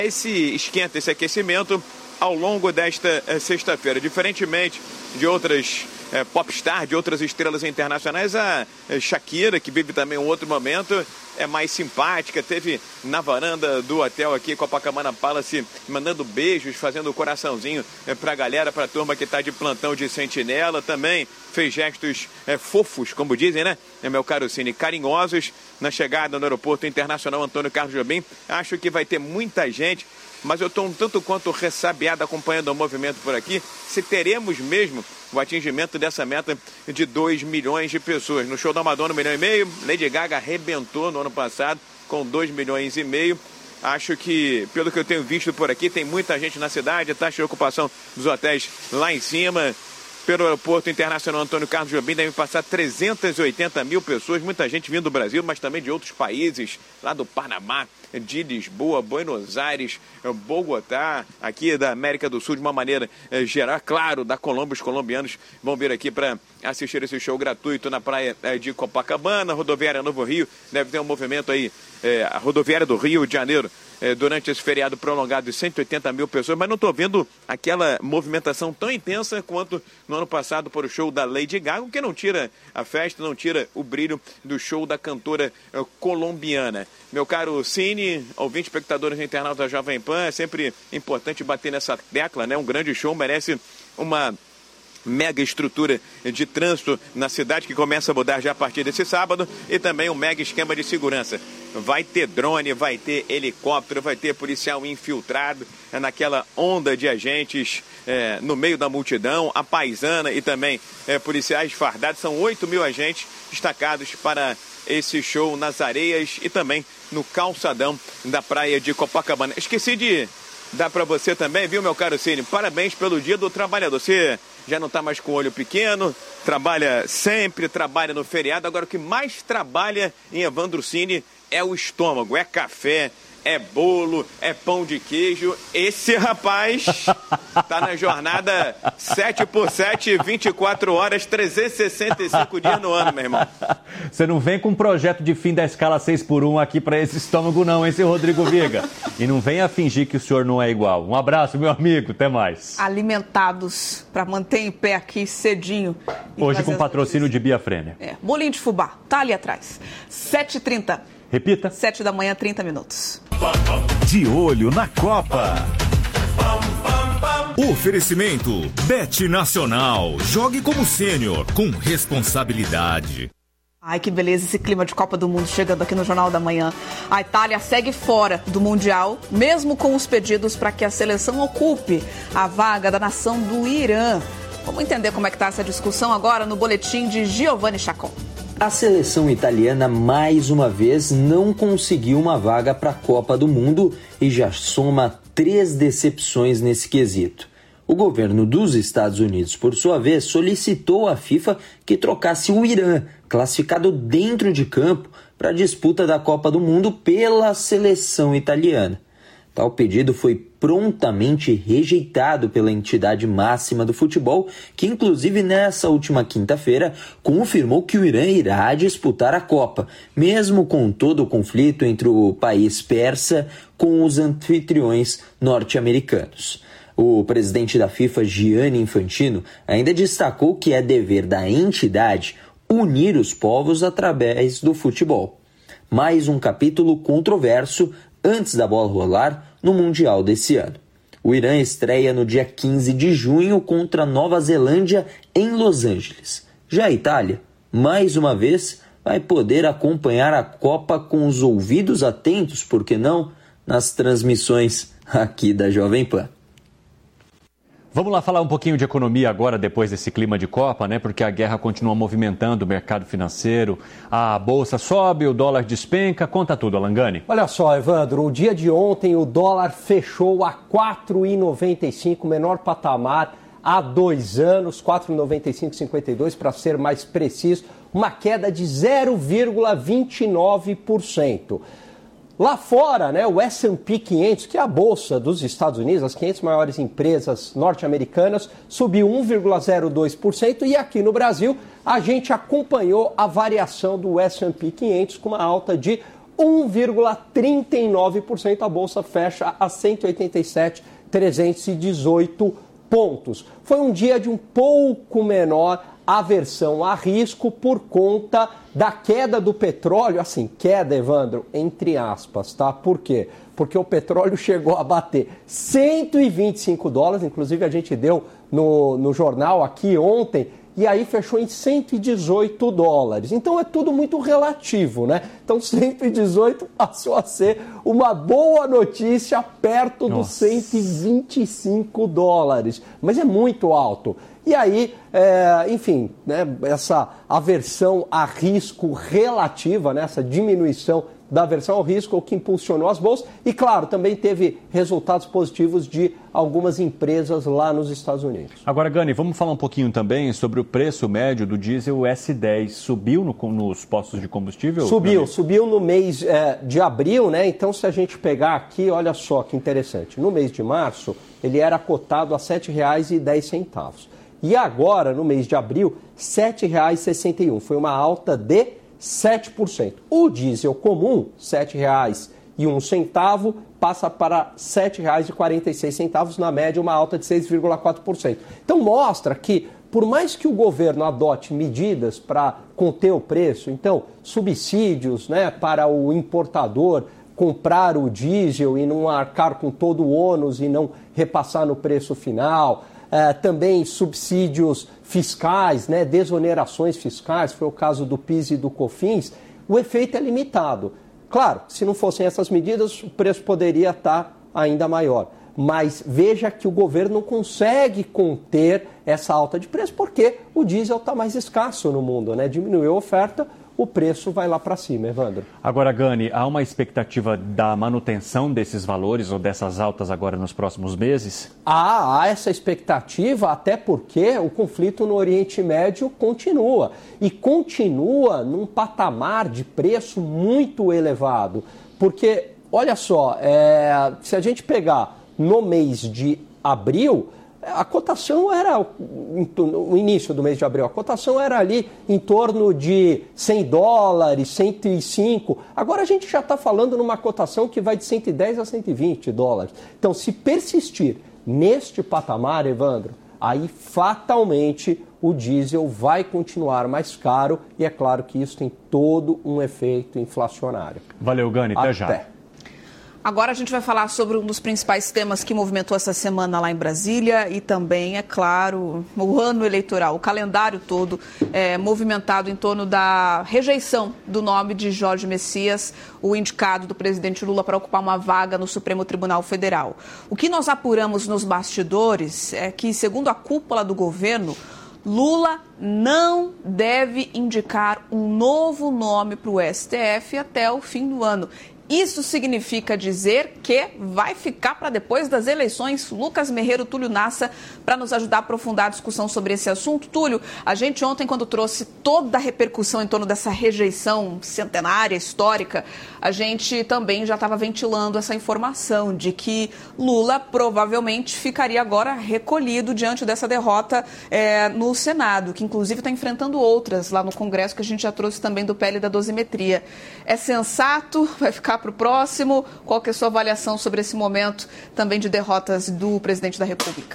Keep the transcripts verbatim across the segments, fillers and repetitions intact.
Esse esquenta, esse aquecimento ao longo desta eh, sexta-feira. Diferentemente de outras eh, popstar, de outras estrelas internacionais, a eh, Shakira, que vive também um outro momento, é mais simpática. Teve na varanda do hotel aqui, Copacabana Palace, mandando beijos, fazendo coraçãozinho eh, para a galera, para a turma que está de plantão de sentinela. Também fez gestos eh, fofos, como dizem, né, meu caro Cine, carinhosos na chegada no aeroporto internacional Antônio Carlos Jobim. Acho que vai ter muita gente, mas eu estou um tanto quanto ressabiado acompanhando o movimento por aqui, se teremos mesmo o atingimento dessa meta de dois milhões de pessoas. No show da Madonna, um milhão e meio, Lady Gaga arrebentou no ano passado com dois milhões e meio. Acho que, pelo que eu tenho visto por aqui, tem muita gente na cidade, taxa de ocupação dos hotéis lá em cima. Pelo aeroporto internacional Antônio Carlos Jobim devem passar trezentas e oitenta mil pessoas, muita gente vindo do Brasil, mas também de outros países, lá do Panamá, de Lisboa, Buenos Aires, Bogotá, aqui da América do Sul, de uma maneira eh, geral, claro, da Colômbia. Os colombianos vão vir aqui para assistir esse show gratuito na praia eh, de Copacabana. Rodoviária Novo Rio, deve ter um movimento aí, eh, a rodoviária do Rio de Janeiro, eh, durante esse feriado prolongado de cento e oitenta mil pessoas, mas não estou vendo aquela movimentação tão intensa quanto no ano passado para o show da Lady Gaga, o que não tira a festa, não tira o brilho do show da cantora eh, colombiana. Meu caro Cine, ouvinte, espectadores da internauta da Jovem Pan, é sempre importante bater nessa tecla, né? Um grande show merece uma mega estrutura de trânsito na cidade, que começa a mudar já a partir desse sábado, e também um mega esquema de segurança. Vai ter drone, vai ter helicóptero, vai ter policial infiltrado é, naquela onda de agentes é, no meio da multidão, a paisana e também é, policiais fardados. São oito mil agentes destacados para esse show nas areias e também no calçadão da praia de Copacabana. Esqueci de dar para você também, viu, meu caro Cine? Parabéns pelo Dia do Trabalhador. Você já não está mais com o olho pequeno, trabalha sempre, trabalha no feriado. Agora, o que mais trabalha em Evandro Cine é o estômago, é café, é bolo, é pão de queijo. Esse rapaz tá na jornada sete por sete, vinte e quatro horas, trezentos e sessenta e cinco dias no ano, meu irmão. Você não vem com um projeto de fim da escala seis por um aqui para esse estômago não, hein, seu Rodrigo Viga? E não venha fingir que o senhor não é igual. Um abraço, meu amigo, até mais. Alimentados para manter em pé aqui cedinho. Hoje com patrocínio de Bia Frenner. É, bolinho de fubá, tá ali atrás. sete e trinta. Repita. sete da manhã, trinta minutos. De olho na Copa. Oferecimento Bet Nacional. Jogue como sênior com responsabilidade. Ai, que beleza esse clima de Copa do Mundo chegando aqui no Jornal da Manhã. A Itália segue fora do Mundial, mesmo com os pedidos para que a seleção ocupe a vaga da nação do Irã. Vamos entender como é que está essa discussão agora no boletim de Giovanni Chacon. A seleção italiana, mais uma vez, não conseguiu uma vaga para a Copa do Mundo e já soma três decepções nesse quesito. O governo dos Estados Unidos, por sua vez, solicitou à FIFA que trocasse o Irã, classificado dentro de campo, para a disputa da Copa do Mundo pela seleção italiana. Tal pedido foi prontamente rejeitado pela entidade máxima do futebol, que inclusive nessa última quinta-feira confirmou que o Irã irá disputar a Copa, mesmo com todo o conflito entre o país persa com os anfitriões norte-americanos. O presidente da FIFA, Gianni Infantino, ainda destacou que é dever da entidade unir os povos através do futebol. Mais um capítulo controverso antes da bola rolar no Mundial desse ano. O Irã estreia no dia quinze de junho contra a Nova Zelândia em Los Angeles. Já a Itália, mais uma vez, vai poder acompanhar a Copa com os ouvidos atentos, por que não, nas transmissões aqui da Jovem Pan. Vamos lá falar um pouquinho de economia agora, depois desse clima de Copa, né? Porque a guerra continua movimentando o mercado financeiro, a bolsa sobe, o dólar despenca, conta tudo, Alangani. Olha só, Evandro, o dia de ontem o dólar fechou a quatro reais e noventa e cinco centavos, menor patamar há dois anos, quatro reais e noventa e cinco centavos, cinquenta e dois para ser mais preciso, uma queda de zero vírgula vinte e nove por cento. Lá fora, né, o S and P quinhentos, que é a bolsa dos Estados Unidos, as quinhentas maiores empresas norte-americanas, subiu um vírgula zero dois por cento e aqui no Brasil a gente acompanhou a variação do S and P quinhentos com uma alta de um vírgula trinta e nove por cento. A Bolsa fecha a cento e oitenta e sete mil trezentos e dezoito pontos. Foi um dia de um pouco menor aversão a risco por conta da queda do petróleo. Assim, queda, Evandro, entre aspas, tá? Por quê? Porque o petróleo chegou a bater cento e vinte e cinco dólares, inclusive a gente deu no, no jornal aqui ontem, e aí fechou em cento e dezoito dólares. Então é tudo muito relativo, né? Então cento e dezoito passou a ser uma boa notícia perto dos cento e vinte e cinco dólares. Mas é muito alto. E aí, é, enfim, né, essa aversão a risco relativa, né, essa diminuição da aversão ao risco, o que impulsionou as bolsas. E, claro, também teve resultados positivos de algumas empresas lá nos Estados Unidos. Agora, Gani, vamos falar um pouquinho também sobre o preço médio do diesel S dez. Subiu no, nos postos de combustível? Subiu, subiu no mês é, de abril, né? Então, se a gente pegar aqui, olha só que interessante. No mês de março, ele era cotado a sete reais e dez centavos. E agora, no mês de abril, sete reais e sessenta e um. Foi uma alta de sete por cento. O diesel comum, sete reais e um centavo, passa para sete reais e quarenta e seis centavos, na média uma alta de seis vírgula quatro por cento. Então mostra que, por mais que o governo adote medidas para conter o preço, então subsídios, né, para o importador comprar o diesel e não arcar com todo o ônus e não repassar no preço final, Uh, também subsídios fiscais, né, desonerações fiscais, foi o caso do PIS e do COFINS, o efeito é limitado. Claro, se não fossem essas medidas, o preço poderia estar ainda maior. Mas veja que o governo não consegue conter essa alta de preço porque o diesel está mais escasso no mundo, né? Diminuiu a oferta, o preço vai lá para cima, Evandro. Agora, Gani, há uma expectativa da manutenção desses valores ou dessas altas agora nos próximos meses? Há, há essa expectativa, até porque o conflito no Oriente Médio continua. E continua num patamar de preço muito elevado. Porque, olha só, é, se a gente pegar no mês de abril, a cotação era, no início do mês de abril, a cotação era ali em torno de cem dólares, cento e cinco. Agora a gente já está falando numa cotação que vai de cento e dez a cento e vinte dólares. Então, se persistir neste patamar, Evandro, aí fatalmente o diesel vai continuar mais caro e é claro que isso tem todo um efeito inflacionário. Valeu, Gani, até, até já. Agora a gente vai falar sobre um dos principais temas que movimentou essa semana lá em Brasília e também, é claro, o ano eleitoral, o calendário todo é, movimentado em torno da rejeição do nome de Jorge Messias, o indicado do presidente Lula para ocupar uma vaga no Supremo Tribunal Federal. O que nós apuramos nos bastidores é que, segundo a cúpula do governo, Lula não deve indicar um novo nome para o S T F até o fim do ano. Isso significa dizer que vai ficar para depois das eleições. Lucas Merreiro, Túlio Nassa, para nos ajudar a aprofundar a discussão sobre esse assunto. Túlio, a gente ontem, quando trouxe toda a repercussão em torno dessa rejeição centenária, histórica, a gente também já estava ventilando essa informação de que Lula provavelmente ficaria agora recolhido diante dessa derrota é, no Senado, que inclusive está enfrentando outras lá no Congresso, que a gente já trouxe também do P L da dosimetria. É sensato? Vai ficar para o próximo? Qual que é a sua avaliação sobre esse momento também de derrotas do presidente da República?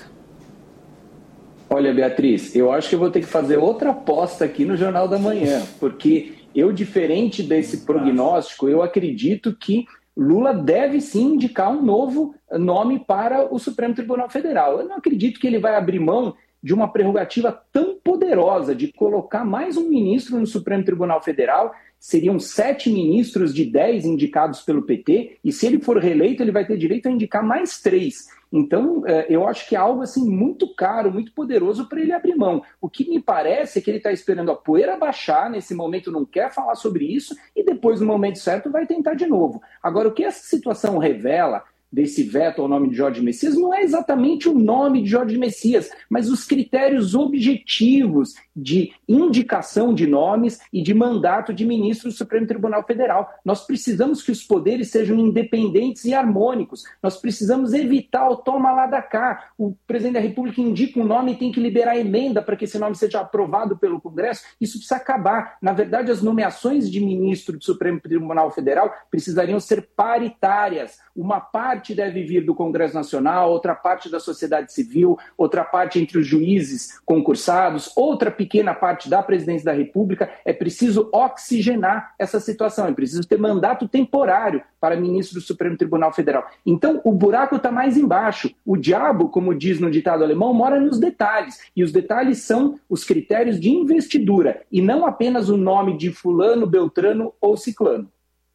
Olha, Beatriz, eu acho que eu vou ter que fazer outra aposta aqui no Jornal da Manhã, porque eu, diferente desse prognóstico, eu acredito que Lula deve sim indicar um novo nome para o Supremo Tribunal Federal. Eu não acredito que ele vai abrir mão de uma prerrogativa tão poderosa de colocar mais um ministro no Supremo Tribunal Federal. Seriam sete ministros de dez indicados pelo P T, e se ele for reeleito, ele vai ter direito a indicar mais três. Então, eu acho que é algo assim, muito caro, muito poderoso para ele abrir mão. O que me parece é que ele está esperando a poeira baixar, nesse momento não quer falar sobre isso, e depois, no momento certo, vai tentar de novo. Agora, o que essa situação revela desse veto ao nome de Jorge Messias não é exatamente o nome de Jorge Messias, mas os critérios objetivos de indicação de nomes e de mandato de ministro do Supremo Tribunal Federal. Nós precisamos que os poderes sejam independentes e harmônicos. Nós precisamos evitar o toma lá da cá. O presidente da República indica um nome e tem que liberar emenda para que esse nome seja aprovado pelo Congresso. Isso precisa acabar. Na verdade, as nomeações de ministro do Supremo Tribunal Federal precisariam ser paritárias. Uma parte deve vir do Congresso Nacional, outra parte da sociedade civil, outra parte entre os juízes concursados, outra pequena parte da presidência da República. É preciso oxigenar essa situação, é preciso ter mandato temporário para ministro do Supremo Tribunal Federal. Então, o buraco está mais embaixo. O diabo, como diz no ditado alemão, mora nos detalhes. E os detalhes são os critérios de investidura, e não apenas o nome de fulano, beltrano ou ciclano.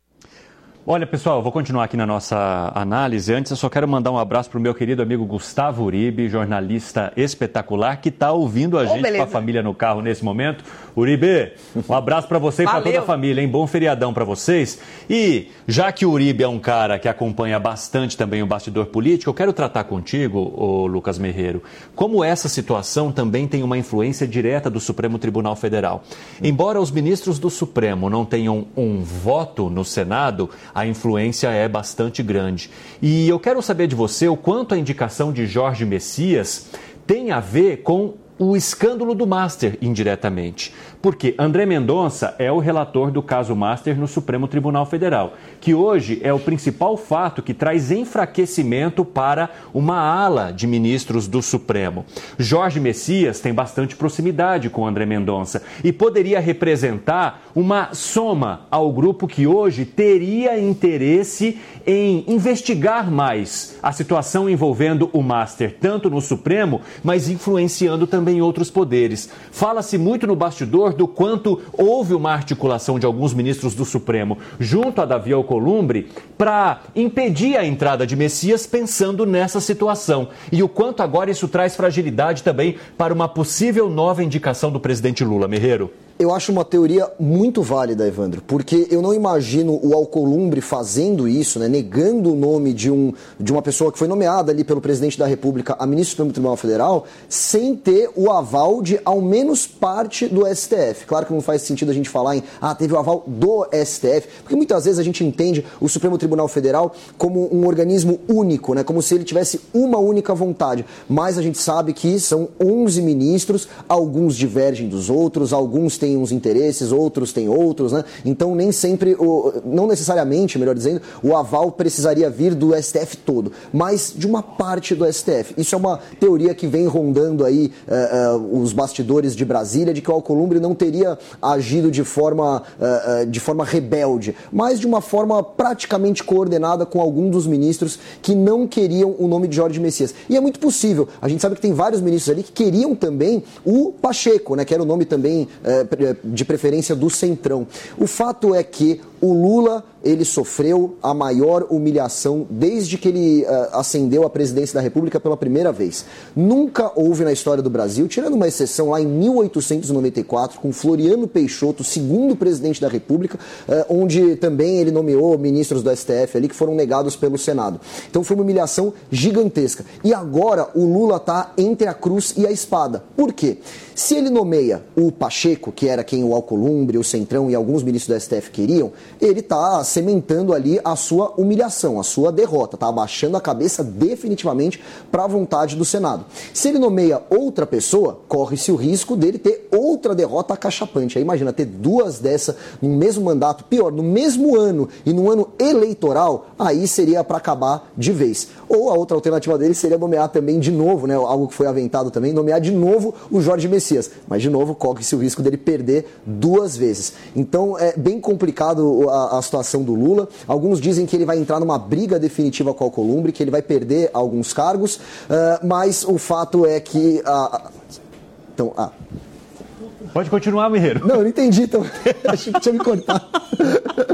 Olha, pessoal, eu vou continuar aqui na nossa análise. Antes, eu só quero mandar um abraço para o meu querido amigo Gustavo Uribe, jornalista espetacular, que está ouvindo a oh, gente beleza. com a família no carro nesse momento. Uribe, um abraço para você e para toda a família, hein? Bom feriadão para vocês. E já que o Uribe é um cara que acompanha bastante também o bastidor político, eu quero tratar contigo, ô Lucas Merreiro, como essa situação também tem uma influência direta do Supremo Tribunal Federal. Embora os ministros do Supremo não tenham um voto no Senado, a influência é bastante grande. E eu quero saber de você o quanto a indicação de Jorge Messias tem a ver com o escândalo do Master, indiretamente. Porque André Mendonça é o relator do caso Master no Supremo Tribunal Federal, que hoje é o principal fato que traz enfraquecimento para uma ala de ministros do Supremo. Jorge Messias tem bastante proximidade com André Mendonça e poderia representar uma soma ao grupo que hoje teria interesse em investigar mais a situação envolvendo o Master, tanto no Supremo, mas influenciando também outros poderes. Fala-se muito no bastidor do quanto houve uma articulação de alguns ministros do Supremo junto a Davi Alcolumbre para impedir a entrada de Messias pensando nessa situação. E o quanto agora isso traz fragilidade também para uma possível nova indicação do presidente Lula. Merreiro. Eu acho uma teoria muito válida, Evandro, porque eu não imagino o Alcolumbre fazendo isso, né, negando o nome de, um, de uma pessoa que foi nomeada ali pelo presidente da República a ministro do Supremo Tribunal Federal, sem ter o aval de ao menos parte do S T F. Claro que não faz sentido a gente falar em, ah, teve o aval do S T F, porque muitas vezes a gente entende o Supremo Tribunal Federal como um organismo único, né, como se ele tivesse uma única vontade. Mas a gente sabe que são onze ministros, alguns divergem dos outros, alguns têm uns interesses, outros têm outros, né? Então nem sempre, não necessariamente, melhor dizendo, o aval precisaria vir do S T F todo, mas de uma parte do S T F. Isso é uma teoria que vem rondando aí uh, uh, os bastidores de Brasília, de que o Alcolumbre não teria agido de forma, uh, uh, de forma rebelde, mas de uma forma praticamente coordenada com algum dos ministros que não queriam o nome de Jorge Messias. E é muito possível. A gente sabe que tem vários ministros ali que queriam também o Pacheco, né, que era o nome também uh, de preferência do Centrão. O fato é que o Lula, ele sofreu a maior humilhação desde que ele uh, ascendeu à presidência da República pela primeira vez. Nunca houve na história do Brasil, tirando uma exceção lá em mil oitocentos e noventa e quatro, com Floriano Peixoto, segundo presidente da República, uh, onde também ele nomeou ministros do S T F ali que foram negados pelo Senado. Então foi uma humilhação gigantesca. E agora o Lula está entre a cruz e a espada. Por quê? Se ele nomeia o Pacheco, que era quem o Alcolumbre, o Centrão e alguns ministros do S T F queriam, ele está cementando ali a sua humilhação, a sua derrota, está abaixando a cabeça definitivamente para a vontade do Senado. Se ele nomeia outra pessoa, corre-se o risco dele ter outra derrota acachapante. Aí imagina, ter duas dessa no mesmo mandato, pior, no mesmo ano e no ano eleitoral, aí seria para acabar de vez. Ou a outra alternativa dele seria nomear também de novo, né, algo que foi aventado também, nomear de novo o Jorge Messias. Mas de novo corre-se o risco dele perder duas vezes. Então é bem complicado a, a situação do Lula. Alguns dizem que ele vai entrar numa briga definitiva com o Alcolumbre, que ele vai perder alguns cargos, uh, mas o fato é que... Uh, então, ah. Pode continuar, Merreiro. Não, eu não entendi, então. Achei que tinha me cortado.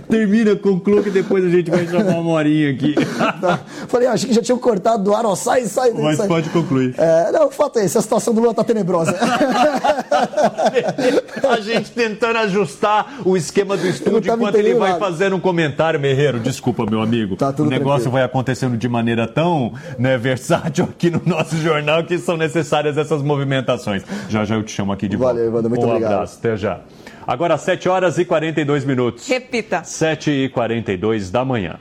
Termina, conclua que depois a gente vai chamar uma horinha aqui. Falei, ah, achei que já tinham cortado do ar, ó, sai, sai. Mas sai. pode concluir. É, não, o fato é esse, a situação do Lula tá tenebrosa. A gente tentando ajustar o esquema do estúdio enquanto ele vai nada. fazendo um comentário. Merreiro, desculpa, meu amigo. Tá tudo o negócio tranquilo. vai acontecendo de maneira tão né, versátil aqui no nosso jornal que são necessárias essas movimentações. Já já eu te chamo aqui de volta. Valeu, Evandro, muito um obrigado. Um abraço, até já. Agora, sete horas e quarenta e dois minutos. Repita. sete e quarenta e dois da manhã.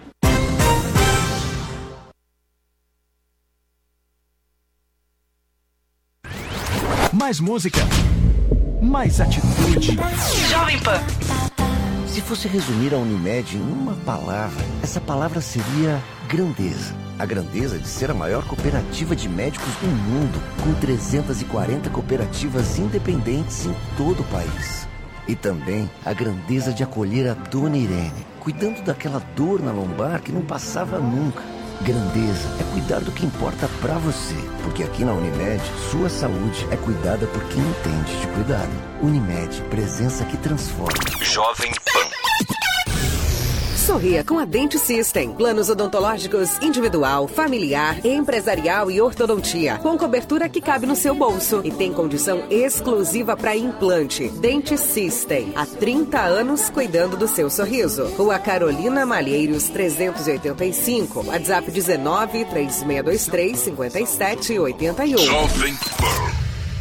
Mais música, mais atitude. Jovem Pan. Se fosse resumir a Unimed em uma palavra, essa palavra seria grandeza. A grandeza de ser a maior cooperativa de médicos do mundo, com trezentas e quarenta cooperativas independentes em todo o país. E também a grandeza de acolher a Dona Irene, cuidando daquela dor na lombar que não passava nunca. Grandeza é cuidar do que importa pra você, porque aqui na Unimed, sua saúde é cuidada por quem entende de cuidado. Unimed, presença que transforma. Jovem Pan. Sorria com a Dente System. Planos odontológicos individual, familiar, empresarial e ortodontia. Com cobertura que cabe no seu bolso. E tem condição exclusiva para implante. Dente System. Há trinta anos cuidando do seu sorriso. Rua Carolina Malheiros, trezentos e oitenta e cinco. WhatsApp dezenove, três seis dois três, cinco sete oito um. Jovem Pan.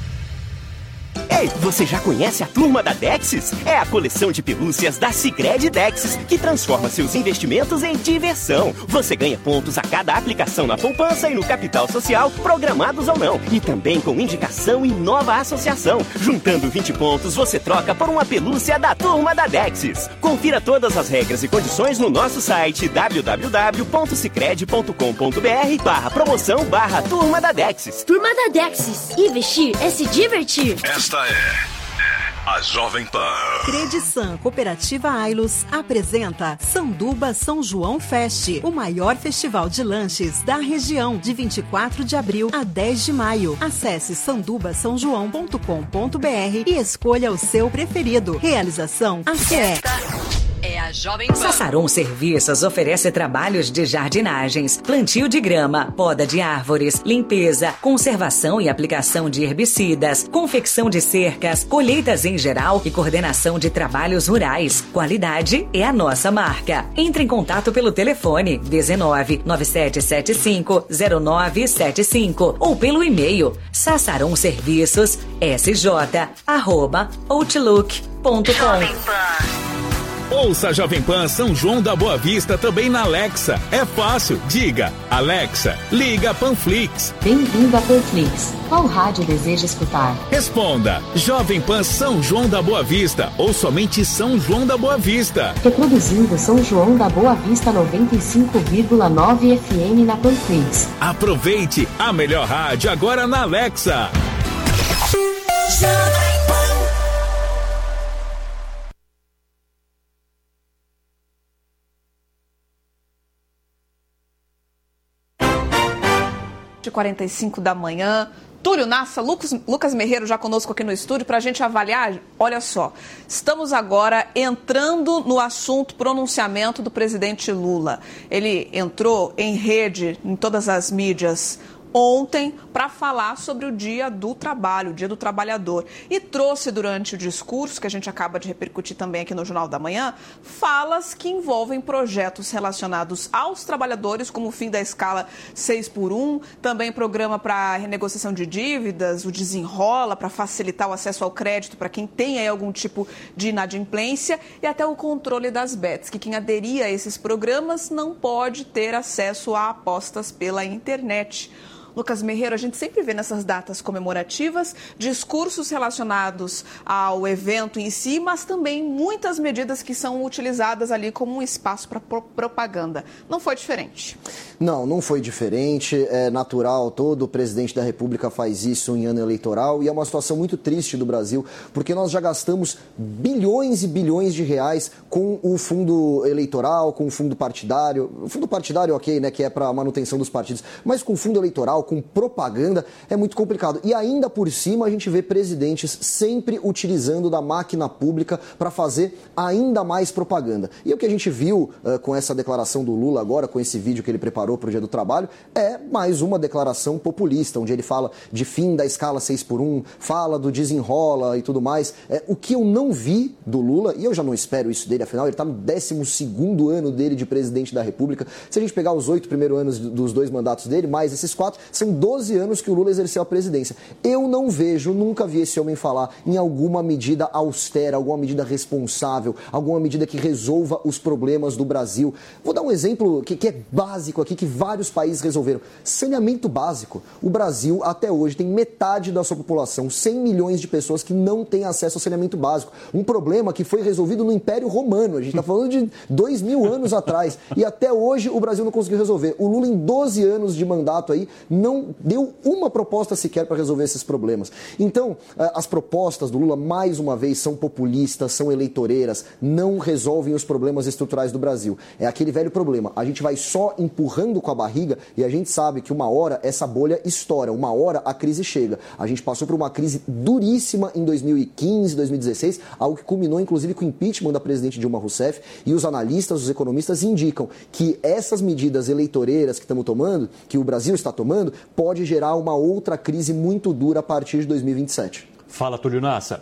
Ei, você já conhece a Turma da Dexis? É a coleção de pelúcias da Sicredi Dexis, que transforma seus investimentos em diversão. Você ganha pontos a cada aplicação na poupança e no capital social, programados ou não. E também com indicação e nova associação. Juntando vinte pontos, você troca por uma pelúcia da Turma da Dexis. Confira todas as regras e condições no nosso site w w w ponto sicredi ponto com ponto b r barra promoção barra Turma da Dexis. Turma da Dexis. Investir é se divertir. Esta é a Jovem Pan. Credisan Cooperativa Ailos apresenta Sanduba São João Fest, o maior festival de lanches da região, de vinte e quatro de abril a dez de maio. Acesse sanduba são joão ponto com ponto b r e escolha o seu preferido. Realização A C E. É a Jovem Pan. Sassaron Serviços oferece trabalhos de jardinagens, plantio de grama, poda de árvores, limpeza, conservação e aplicação de herbicidas, confecção de cercas, colheitas em geral e coordenação de trabalhos rurais. Qualidade é a nossa marca. Entre em contato pelo telefone dezenove, nove sete sete cinco, zero nove sete cinco ou pelo e-mail sassaron serviços s j arroba outlook ponto com. Ouça a Jovem Pan São João da Boa Vista também na Alexa. É fácil. Diga, Alexa, liga Panflix. Bem-vindo a Panflix. Qual rádio deseja escutar? Responda, Jovem Pan São João da Boa Vista ou somente São João da Boa Vista. Reproduzindo São João da Boa Vista noventa e cinco vírgula nove F M na Panflix. Aproveite a melhor rádio agora na Alexa. De quarenta e cinco da manhã. Túlio Nassa, Lucas, Lucas Merreiro já conosco aqui no estúdio para a gente avaliar. Olha só, estamos agora entrando no assunto pronunciamento do presidente Lula. Ele entrou em rede, em todas as mídias, ontem para falar sobre o Dia do Trabalho, o Dia do Trabalhador. E trouxe durante o discurso, que a gente acaba de repercutir também aqui no Jornal da Manhã, falas que envolvem projetos relacionados aos trabalhadores, como o fim da escala seis por um, também programa para renegociação de dívidas, o Desenrola, para facilitar o acesso ao crédito para quem tem aí algum tipo de inadimplência, e até o controle das bets, que quem aderir a esses programas não pode ter acesso a apostas pela internet. Lucas Merreiro, a gente sempre vê nessas datas comemorativas discursos relacionados ao evento em si, mas também muitas medidas que são utilizadas ali como um espaço para propaganda. Não foi diferente? Não, não foi diferente. É natural, todo presidente da República faz isso em ano eleitoral e é uma situação muito triste do Brasil, porque nós já gastamos bilhões e bilhões de reais com o fundo eleitoral, com o fundo partidário. O fundo partidário, ok, né, que é para a manutenção dos partidos, mas com o fundo eleitoral, com propaganda, é muito complicado. E ainda por cima a gente vê presidentes sempre utilizando da máquina pública para fazer ainda mais propaganda. E o que a gente viu uh, com essa declaração do Lula agora, com esse vídeo que ele preparou para o Dia do Trabalho, é mais uma declaração populista, onde ele fala de fim da escala seis por um, fala do desenrola e tudo mais. É, o que eu não vi do Lula, e eu já não espero isso dele, afinal ele está no décimo segundo ano dele de presidente da República. Se a gente pegar os oito primeiros anos dos dois mandatos dele, mais esses quatro, são doze anos que o Lula exerceu a presidência. Eu não vejo, nunca vi esse homem falar em alguma medida austera, alguma medida responsável, alguma medida que resolva os problemas do Brasil. Vou dar um exemplo que, que é básico aqui, que vários países resolveram. Saneamento básico. O Brasil, até hoje, tem metade da sua população, cem milhões de pessoas que não têm acesso ao saneamento básico. Um problema que foi resolvido no Império Romano. A gente está falando de dois mil anos atrás. E até hoje o Brasil não conseguiu resolver. O Lula, em doze anos de mandato aí, não deu uma proposta sequer para resolver esses problemas. Então, as propostas do Lula, mais uma vez, são populistas, são eleitoreiras, não resolvem os problemas estruturais do Brasil. É aquele velho problema. A gente vai só empurrando com a barriga e a gente sabe que uma hora essa bolha estoura, uma hora a crise chega. A gente passou por uma crise duríssima em dois mil e quinze, dois mil e dezesseis, algo que culminou inclusive com o impeachment da presidente Dilma Rousseff, e os analistas, os economistas indicam que essas medidas eleitoreiras que estamos tomando, que o Brasil está tomando, pode gerar uma outra crise muito dura a partir de dois mil e vinte e sete. Fala, Túlio Nassa.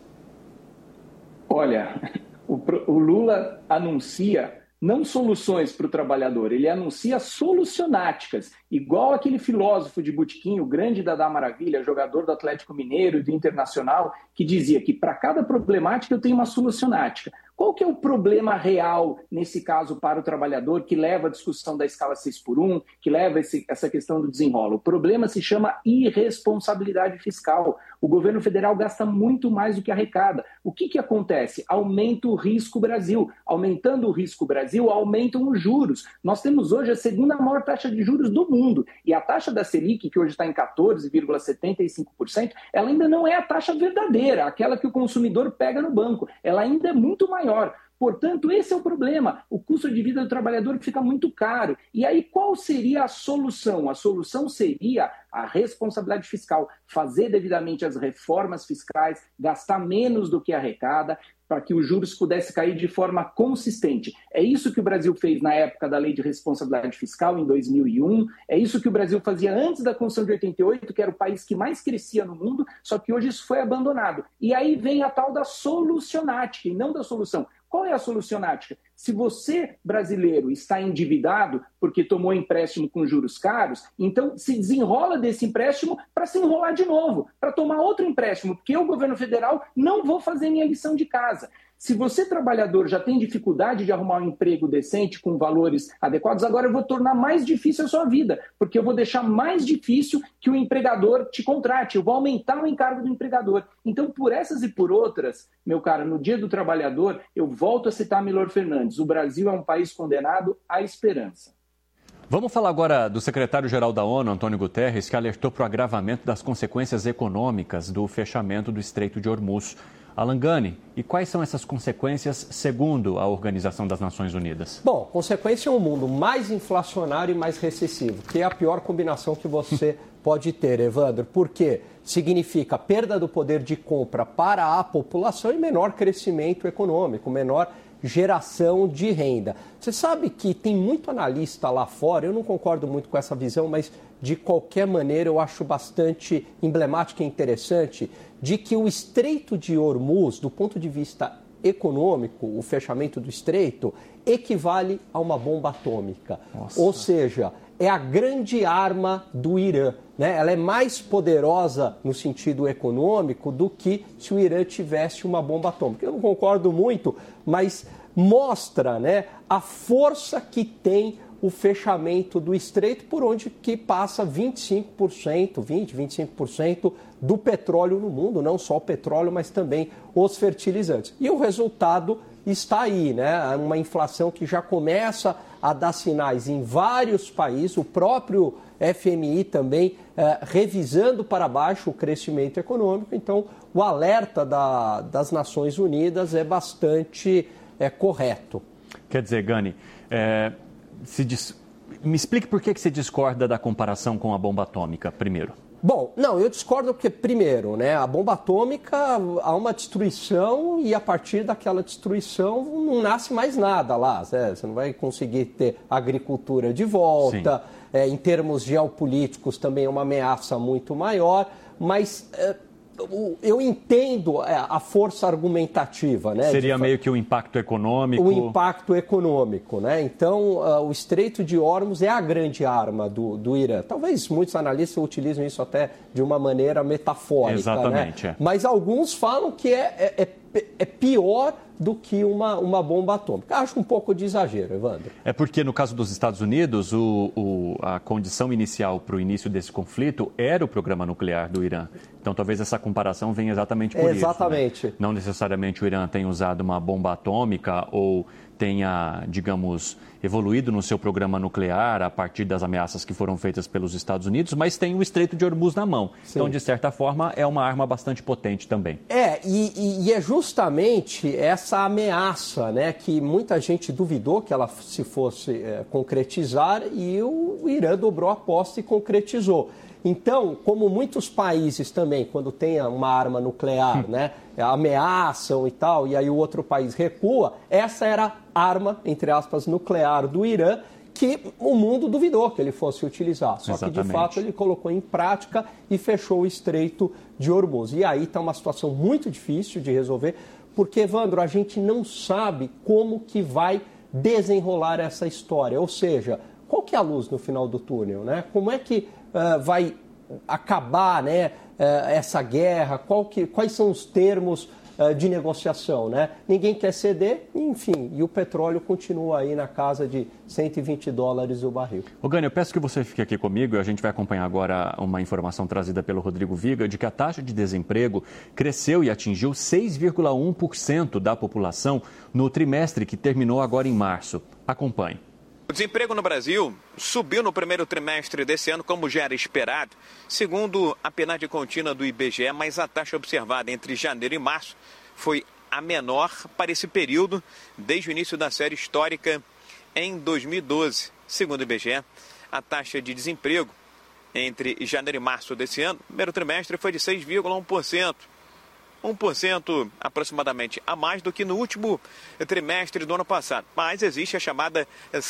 Olha, o, o Lula anuncia não soluções para o trabalhador, ele anuncia solucionáticas, igual aquele filósofo de botequim, o grande Dadá Maravilha, jogador do Atlético Mineiro e do Internacional, que dizia que para cada problemática eu tenho uma solucionática. Qual que é o problema real, nesse caso, para o trabalhador, que leva a discussão da escala seis por um, que leva esse, essa questão do desenrolo? O problema se chama irresponsabilidade fiscal. O governo federal gasta muito mais do que arrecada. O que, que acontece? Aumenta o risco Brasil. Aumentando o risco Brasil, aumentam os juros. Nós temos hoje a segunda maior taxa de juros do mundo. E a taxa da Selic, que hoje está em quatorze vírgula setenta e cinco por cento, ela ainda não é a taxa verdadeira, aquela que o consumidor pega no banco. Ela ainda é muito maior. Maior. Portanto, esse é o problema. O custo de vida do trabalhador fica muito caro. E aí, qual seria a solução? A solução seria a responsabilidade fiscal, fazer devidamente as reformas fiscais, gastar menos do que arrecada, para que os juros pudessem cair de forma consistente. É isso que o Brasil fez na época da Lei de Responsabilidade Fiscal, em dois mil e um. É isso que o Brasil fazia antes da Constituição de oitenta e oito, que era o país que mais crescia no mundo, só que hoje isso foi abandonado. E aí vem a tal da solucionática, e não da solução. Qual é a solucionática? Se você, brasileiro, está endividado porque tomou empréstimo com juros caros, então se desenrola desse empréstimo para se enrolar de novo, para tomar outro empréstimo, porque eu, governo federal, não vou fazer minha lição de casa. Se você, trabalhador, já tem dificuldade de arrumar um emprego decente com valores adequados, agora eu vou tornar mais difícil a sua vida, porque eu vou deixar mais difícil que o empregador te contrate, eu vou aumentar o encargo do empregador. Então, por essas e por outras, meu caro, no Dia do Trabalhador, eu volto a citar Milor Fernandes. O Brasil é um país condenado à esperança. Vamos falar agora do secretário-geral da ONU, Antônio Guterres, que alertou para o agravamento das consequências econômicas do fechamento do Estreito de Hormuz. Alan Gani, e quais são essas consequências segundo a Organização das Nações Unidas? Bom, consequência é um mundo mais inflacionário e mais recessivo, que é a pior combinação que você pode ter, Evandro, porque significa perda do poder de compra para a população e menor crescimento econômico, menor geração de renda. Você sabe que tem muito analista lá fora, eu não concordo muito com essa visão, mas de qualquer maneira eu acho bastante emblemática e interessante de que o Estreito de Hormuz, do ponto de vista econômico, o fechamento do Estreito, equivale a uma bomba atômica. Nossa. Ou seja, é a grande arma do Irã, né? Ela é mais poderosa no sentido econômico do que se o Irã tivesse uma bomba atômica. Eu não concordo muito, mas mostra, né, a força que tem o fechamento do Estreito, por onde que passa vinte e cinco por cento, vinte, vinte e cinco por cento do petróleo no mundo, não só o petróleo, mas também os fertilizantes. E o resultado está aí, né? Uma inflação que já começa a dar sinais em vários países, o próprio F M I também eh, revisando para baixo o crescimento econômico. Então, o alerta da, das Nações Unidas é bastante é, correto. Quer dizer, Gani, é, se diz, Me explique por que você discorda da comparação com a bomba atômica, primeiro. Bom, não, eu discordo porque, primeiro, né, a bomba atômica, há uma destruição e a partir daquela destruição não nasce mais nada lá. Né? Você não vai conseguir ter agricultura de volta. É, em termos geopolíticos também é uma ameaça muito maior, mas é, eu entendo a força argumentativa. Né, Seria de... meio que o impacto econômico. O impacto econômico, né? Então, uh, o Estreito de Hormuz é a grande arma do, do Irã. Talvez muitos analistas utilizem isso até de uma maneira metafórica. Exatamente. Né? É. Mas alguns falam que é, é, é pior do que uma, uma bomba atômica. Acho um pouco de exagero, Evandro. É porque, no caso dos Estados Unidos, o, o, a condição inicial para o início desse conflito era o programa nuclear do Irã. Então, talvez essa comparação venha exatamente por é, isso. Exatamente. Né? Não necessariamente o Irã tenha usado uma bomba atômica ou tenha, digamos, evoluído no seu programa nuclear a partir das ameaças que foram feitas pelos Estados Unidos, mas tem o Estreito de Hormuz na mão. Sim. Então, de certa forma, é uma arma bastante potente também. É, e, e é justamente essa ameaça, né, que muita gente duvidou que ela se fosse é, concretizar e o, o Irã dobrou a aposta e concretizou. Então, como muitos países também, quando tem uma arma nuclear, hum. né, ameaçam e tal, e aí o outro país recua, essa era a arma, entre aspas, nuclear do Irã, que o mundo duvidou que ele fosse utilizar. Só Exatamente. que, de fato, ele colocou em prática e fechou o Estreito de Hormuz. E aí está uma situação muito difícil de resolver, porque, Evandro, a gente não sabe como que vai desenrolar essa história. Ou seja, qual que é a luz no final do túnel, né? Como é que uh, vai acabar, né, uh, essa guerra? Qual que, quais são os termos uh, de negociação, né? Ninguém quer ceder, enfim, e o petróleo continua aí na casa de cento e vinte dólares o barril. Ô Gani, eu peço que você fique aqui comigo e a gente vai acompanhar agora uma informação trazida pelo Rodrigo Viga de que a taxa de desemprego cresceu e atingiu seis vírgula um por cento da população no trimestre que terminou agora em março. Acompanhe. O desemprego no Brasil subiu no primeiro trimestre desse ano, como já era esperado, segundo a P N A D contínua do I B G E, mas a taxa observada entre janeiro e março foi a menor para esse período desde o início da série histórica em dois mil e doze. Segundo o I B G E, a taxa de desemprego entre janeiro e março desse ano, primeiro trimestre, foi de seis vírgula um por cento. um por cento aproximadamente a mais do que no último trimestre do ano passado. Mas existe a chamada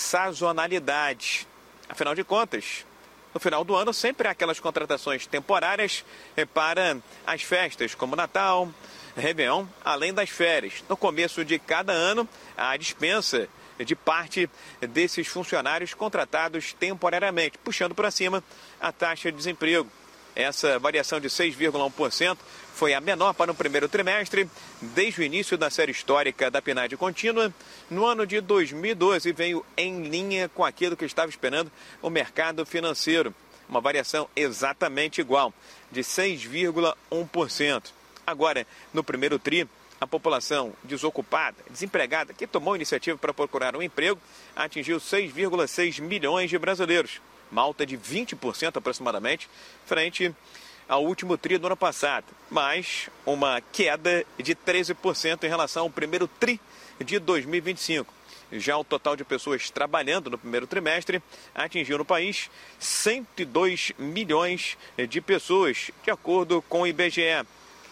sazonalidade. Afinal de contas, no final do ano sempre há aquelas contratações temporárias para as festas, como Natal, Réveillon, além das férias. No começo de cada ano, há a dispensa de parte desses funcionários contratados temporariamente, puxando para cima a taxa de desemprego. Essa variação de seis vírgula um por cento foi a menor para o primeiro trimestre, desde o início da série histórica da P N A D contínua. No ano de dois mil e doze, veio em linha com aquilo que estava esperando o mercado financeiro. Uma variação exatamente igual, de seis vírgula um por cento. Agora, no primeiro tri, a população desocupada, desempregada, que tomou iniciativa para procurar um emprego, atingiu seis vírgula seis milhões de brasileiros. Uma alta de vinte por cento aproximadamente, frente ao último tri do ano passado, mas uma queda de treze por cento em relação ao primeiro tri de dois mil e vinte e cinco. Já o total de pessoas trabalhando no primeiro trimestre atingiu no país cento e dois milhões de pessoas, de acordo com o I B G E.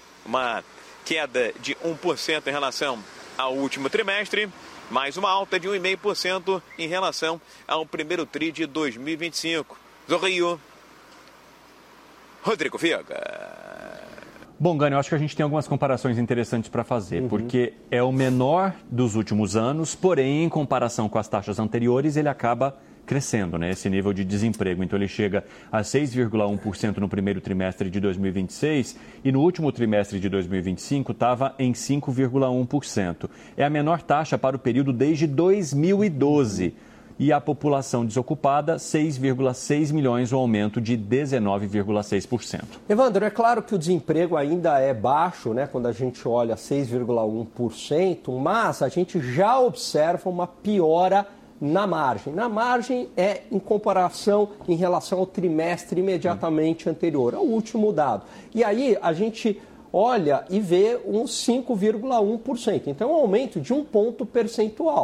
Uma queda de um por cento em relação ao último trimestre, mais uma alta de um vírgula cinco por cento em relação ao primeiro tri de dois mil e vinte e cinco. Do Rio, Rodrigo Viga. Bom, Gani, eu acho que a gente tem algumas comparações interessantes para fazer, uhum. porque é o menor dos últimos anos, porém, em comparação com as taxas anteriores, ele acaba crescendo, né, esse nível de desemprego. Então, ele chega a seis vírgula um por cento no primeiro trimestre de dois mil e vinte e seis e no último trimestre de dois mil e vinte e cinco estava em cinco vírgula um por cento. É a menor taxa para o período desde dois mil e doze. E a população desocupada, seis vírgula seis milhões, um aumento de dezenove vírgula seis por cento. Evandro, é claro que o desemprego ainda é baixo, né, quando a gente olha seis vírgula um por cento, mas a gente já observa uma piora na margem. Na margem é em comparação em relação ao trimestre imediatamente anterior, ao último dado. E aí a gente olha e vê um cinco vírgula um por cento. Então, é um aumento de um ponto percentual.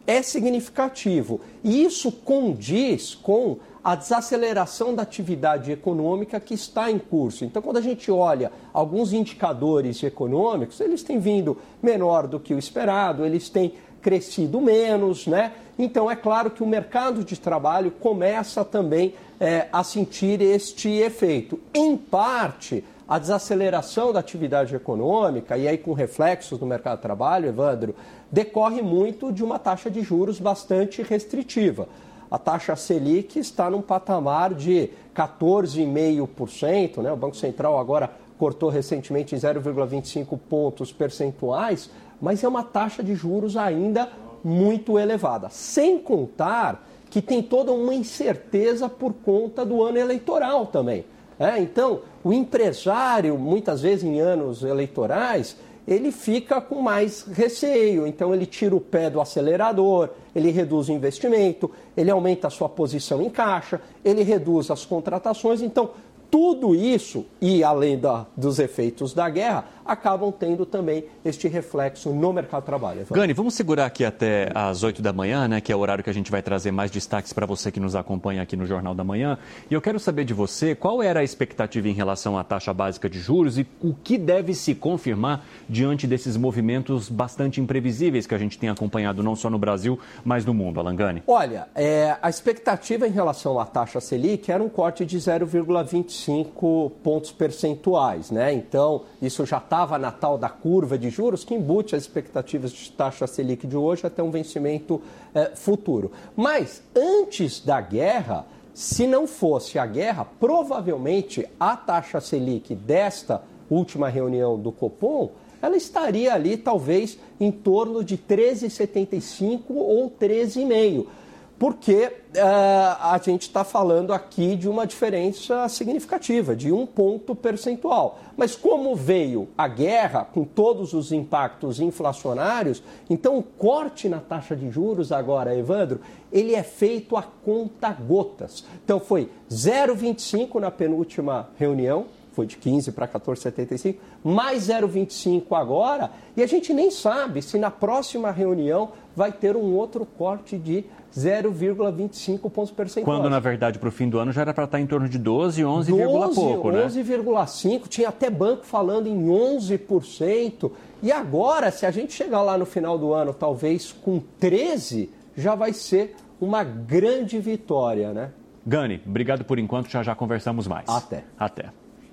é significativo. E isso condiz com a desaceleração da atividade econômica que está em curso. Então, quando a gente olha alguns indicadores econômicos, eles têm vindo menor do que o esperado, eles têm crescido menos, né? Então, é claro que o mercado de trabalho começa também é, a sentir este efeito. Em parte, a desaceleração da atividade econômica, e aí com reflexos no mercado de trabalho, Evandro, decorre muito de uma taxa de juros bastante restritiva. A taxa Selic está num patamar de quatorze vírgula cinco por cento, né? O Banco Central agora cortou recentemente em zero vírgula vinte e cinco pontos percentuais, mas é uma taxa de juros ainda muito elevada. Sem contar que tem toda uma incerteza por conta do ano eleitoral também. É, então, o empresário, muitas vezes em anos eleitorais, ele fica com mais receio. Então, ele tira o pé do acelerador, ele reduz o investimento, ele aumenta a sua posição em caixa, ele reduz as contratações. Então, tudo isso, e além da, dos efeitos da guerra, acabam tendo também este reflexo no mercado de trabalho. Gani, vamos segurar aqui até às oito da manhã, né, que é o horário que a gente vai trazer mais destaques para você que nos acompanha aqui no Jornal da Manhã. E eu quero saber de você qual era a expectativa em relação à taxa básica de juros e o que deve se confirmar diante desses movimentos bastante imprevisíveis que a gente tem acompanhado não só no Brasil, mas no mundo. Alan Gani. Olha, é, a expectativa em relação à taxa Selic era um corte de zero vírgula vinte e cinco pontos percentuais, né? Então, isso já estava na tal da curva de juros que embute as expectativas de taxa Selic de hoje até um vencimento eh, futuro. Mas, antes da guerra, se não fosse a guerra, provavelmente a taxa Selic desta última reunião do Copom, ela estaria ali talvez em torno de treze vírgula setenta e cinco ou treze vírgula cinco por cento. Porque uh, a gente está falando aqui de uma diferença significativa, de um ponto percentual. Mas como veio a guerra com todos os impactos inflacionários, então o corte na taxa de juros agora, Evandro, ele é feito a conta-gotas. Então foi zero vírgula vinte e cinco na penúltima reunião, foi de quinze para quatorze vírgula setenta e cinco, mais zero vírgula vinte e cinco agora, e a gente nem sabe se na próxima reunião vai ter um outro corte de zero vírgula vinte e cinco pontos percentuais. Quando, na verdade, para o fim do ano já era para estar em torno de doze, onze, doze, pouco, né? onze vírgula cinco, tinha até banco falando em onze por cento. E agora, se a gente chegar lá no final do ano, talvez com treze, já vai ser uma grande vitória, né? Gani, obrigado por enquanto, já já conversamos mais. Até. Até.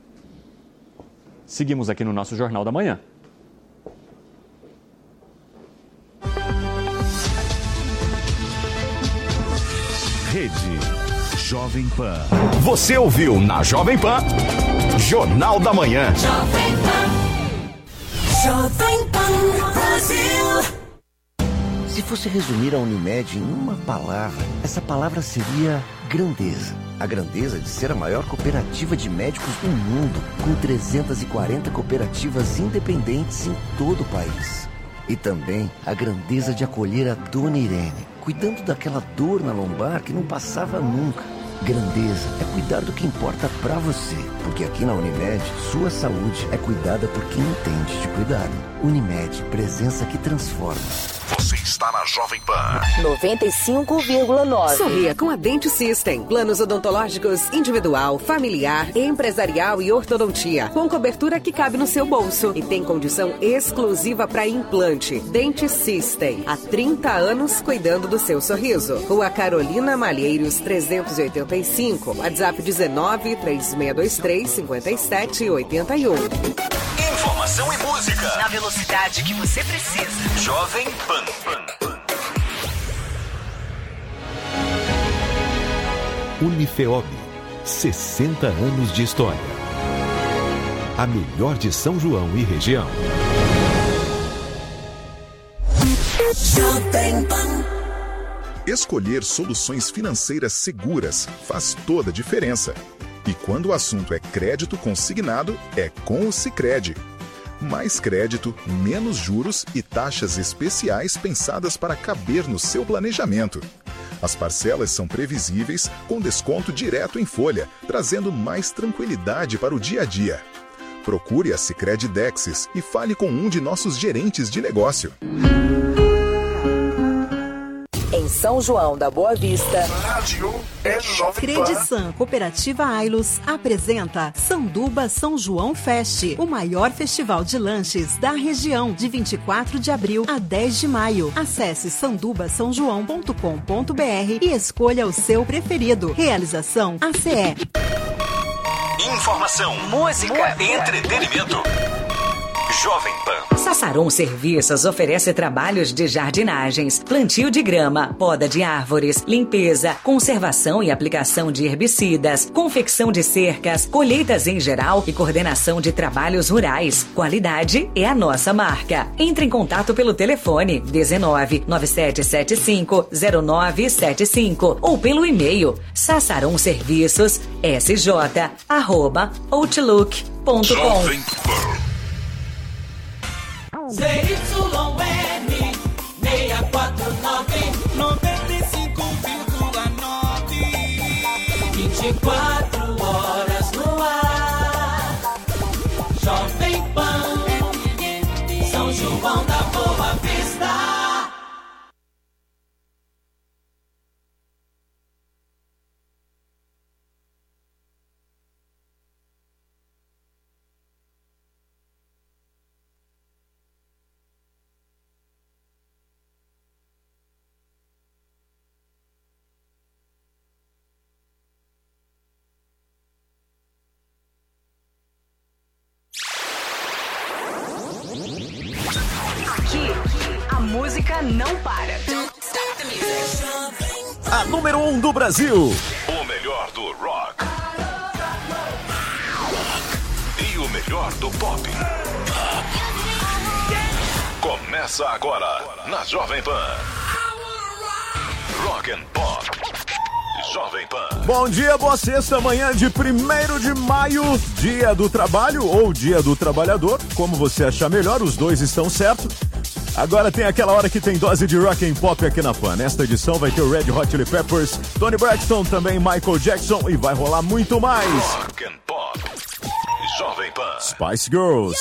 Seguimos aqui no nosso Jornal da Manhã. Rede Jovem Pan. Você ouviu na Jovem Pan, Jornal da Manhã. Jovem Pan. Jovem Pan Brasil. Se fosse resumir a Unimed em uma palavra, essa palavra seria grandeza. A grandeza de ser a maior cooperativa de médicos do mundo, com trezentas e quarenta cooperativas independentes em todo o país. E também a grandeza de acolher a Dona Irene, cuidando daquela dor na lombar que não passava nunca. Grandeza é cuidar do que importa pra você, porque aqui na Unimed, sua saúde é cuidada por quem entende de cuidado. Unimed, presença que transforma. Você está na Jovem Pan. noventa e cinco vírgula nove. Sorria com a Dente System. Planos odontológicos individual, familiar, empresarial e ortodontia. Com cobertura que cabe no seu bolso. E tem condição exclusiva para implante. Dente System. Há trinta anos cuidando do seu sorriso. Rua Carolina Malheiros, trezentos e oitenta e cinco. WhatsApp dezenove, três seis dois três, cinco sete oito um. Informação e música. Na velocidade que você precisa. Jovem Pan. Unifeob, sessenta anos de história. A melhor de São João e região. Jovem Pan. Escolher soluções financeiras seguras faz toda a diferença. E quando o assunto é crédito consignado, é com o Sicredi. Mais crédito, menos juros e taxas especiais pensadas para caber no seu planejamento. As parcelas são previsíveis, com desconto direto em folha, trazendo mais tranquilidade para o dia a dia. Procure a Sicredi Dexis e fale com um de nossos gerentes de negócio. São João da Boa Vista. Rádio é Jovem Pan. Credisan Cooperativa Ailos apresenta Sanduba São João Fest, o maior festival de lanches da região, de vinte e quatro de abril a dez de maio. Acesse sanduba são joão ponto com ponto br e escolha o seu preferido. Realização A C E. Informação, música, entretenimento. Jovem Pan. Sassaron Serviços oferece trabalhos de jardinagens, plantio de grama, poda de árvores, limpeza, conservação e aplicação de herbicidas, confecção de cercas, colheitas em geral e coordenação de trabalhos rurais. Qualidade é a nossa marca. Entre em contato pelo telefone dezenove, nove sete sete cinco, zero nove sete cinco ou pelo e-mail sassaron serviços s j arroba outlook ponto com. Z Y N seis quatro nove, noventa e cinco vírgula nove, vinte e quatro horas no ar. Jovem Pan, São João da Boa Vista. Música não para. A número um do Brasil. O melhor do rock. E o melhor do pop. Começa agora na Jovem Pan. Rock and Pop. Jovem Pan. Bom dia, boa sexta, manhã de primeiro de maio, dia do trabalho ou dia do trabalhador, como você achar melhor, os dois estão certos. Agora tem aquela hora que tem dose de rock and pop aqui na Pan. Nesta edição vai ter o Red Hot Chili Peppers, Tony Braxton, também Michael Jackson e vai rolar muito mais. Rock and Pop. Jovem Pan. Spice Girls.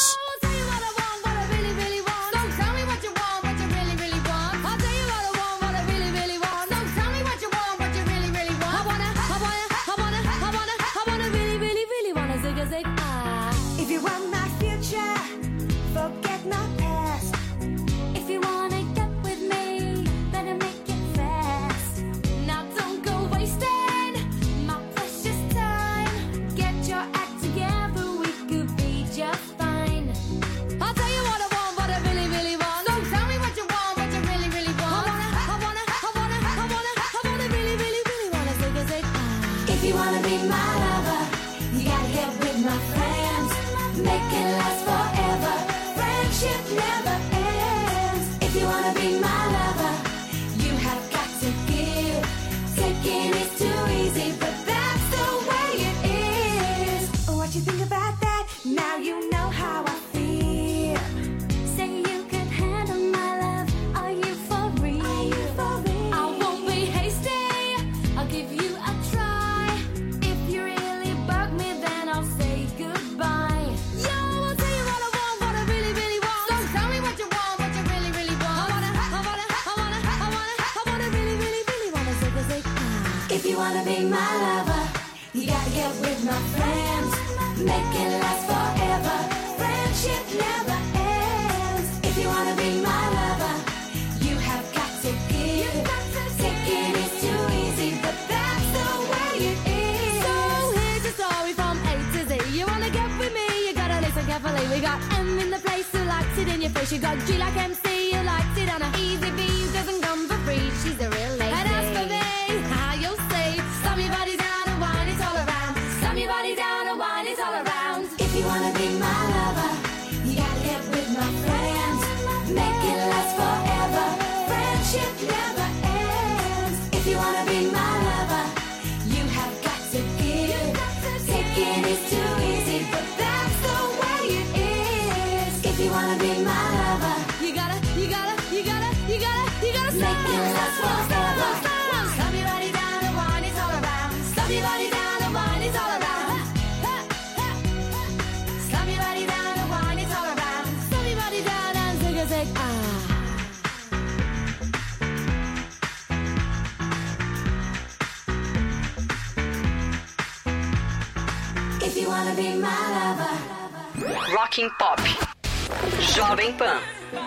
We got M in the place who likes it in your face. You got G like M C who likes it on a easy B who doesn't come for free. She's a real lady. And as for me, how you'll see, slam your body down and wine it all around. Slam your body down and wine it all around. If you wanna be my lover, you gotta get with my friends. Make it last forever. Friendship never ends. If you wanna be my lover, you have got to give. Taking is too easy, but that's the way it is. If you wanna be my lover, you gotta, you gotta, you gotta, you gotta, you gotta make it last forever. Slam your body down and wine it all around. Slam your body down and wine it all around. if you wanna be my lover. Rocking Pop. Jovem Pan.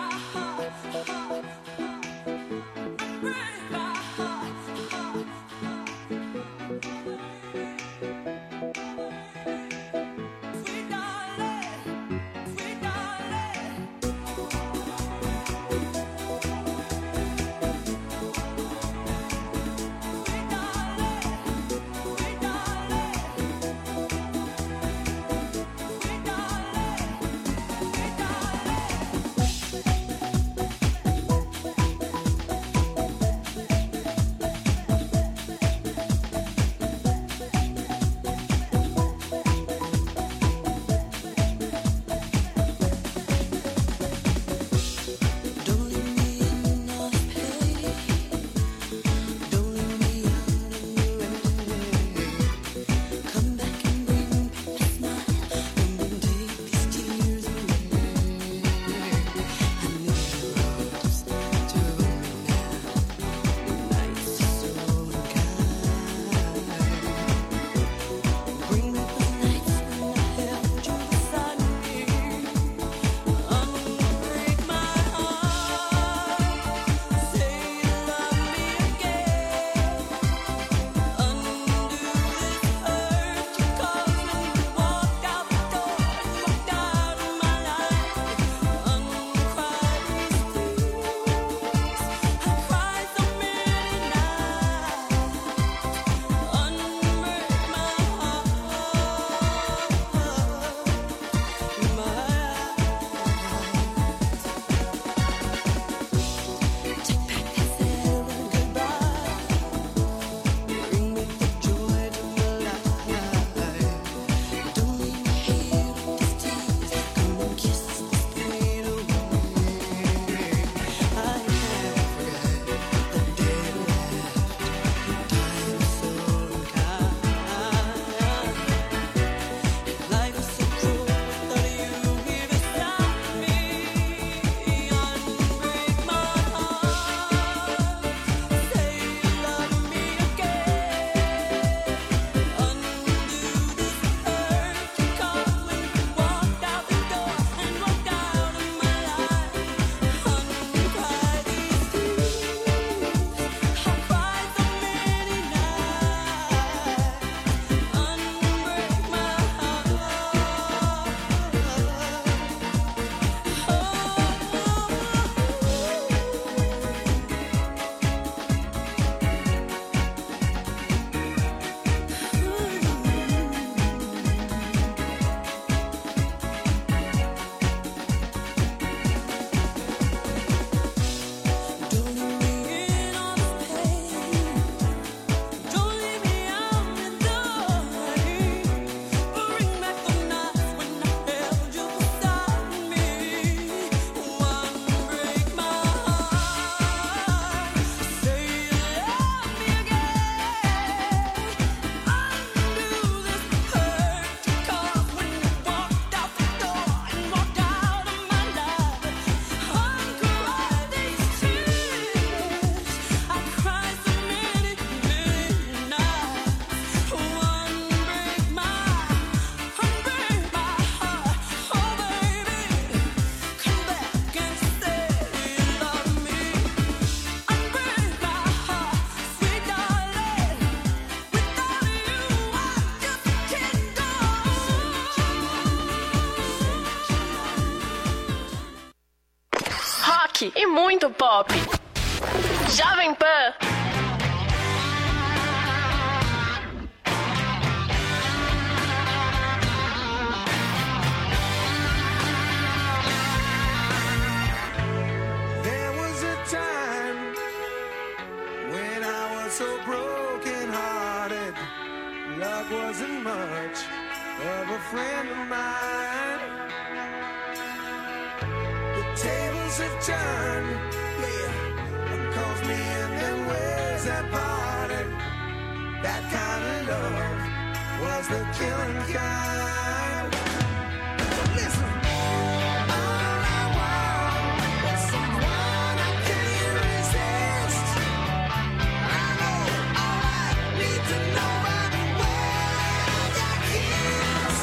E muito pop. Jovem Pan. There was a time when I was so broken hearted. Love wasn't much of a friend of mine. Tables have turned, yeah. Calls me in them ways that parted. That kind of love was the killing kind. Listen, all I want is someone I can't resist. I know all I need to know by the way I kiss.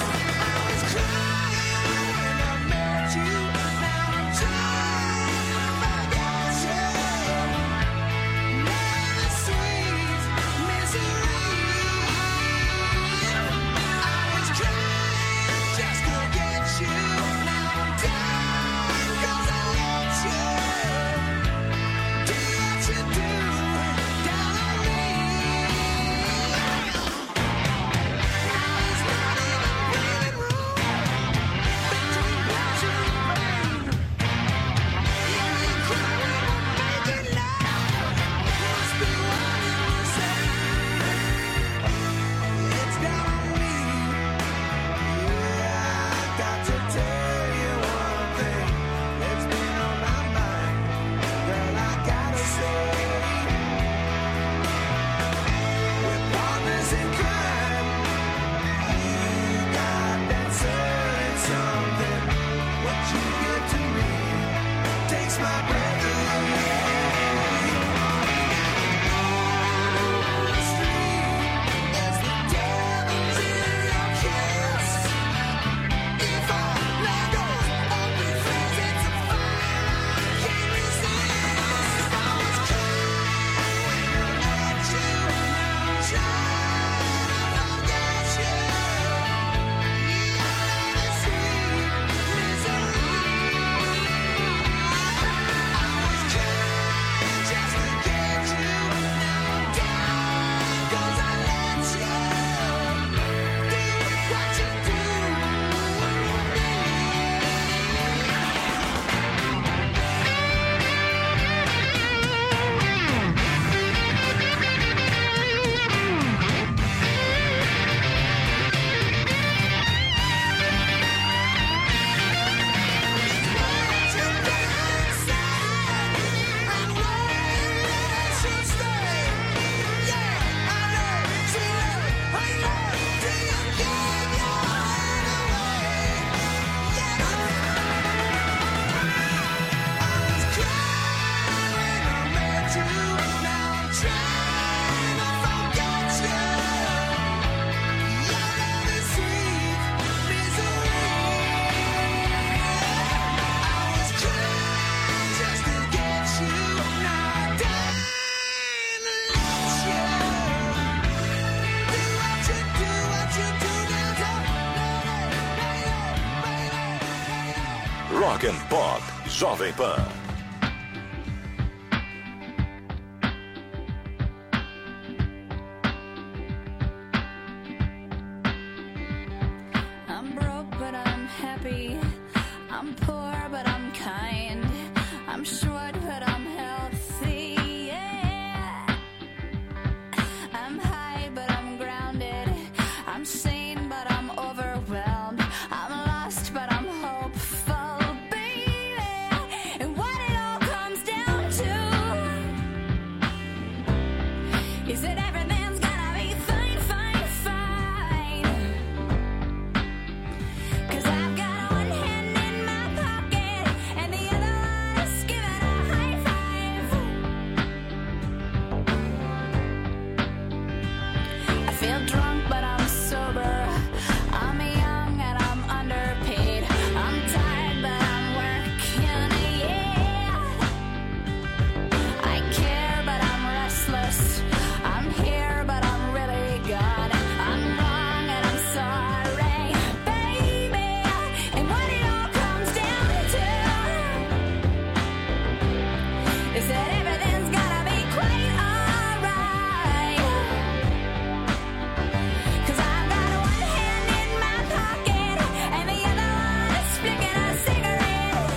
Rock and Pop Jovem Pan. I'm broke, but I'm happy. I'm poor, but I'm kind. I'm short, but I'm healthy. Yeah. I'm high, but I'm grounded. I'm sane, but I'm overwhelmed. I'm lost, but I'm hopeful, baby. And what it all comes down to is that everything's gonna be fine, fine, fine. 'Cause I've got one hand in my pocket and the other one is giving a high five. I feel drunk, but I'm sober. I'm young and I'm underpaid. I'm tired, but I'm working, yeah. I care, but I'm restless. I'm here, but I'm really gone. I'm wrong and I'm sorry, baby. And what it all comes down to is that everything's gonna be quite alright. 'Cause I've got one hand in my pocket and the other one is flicking a cigarette.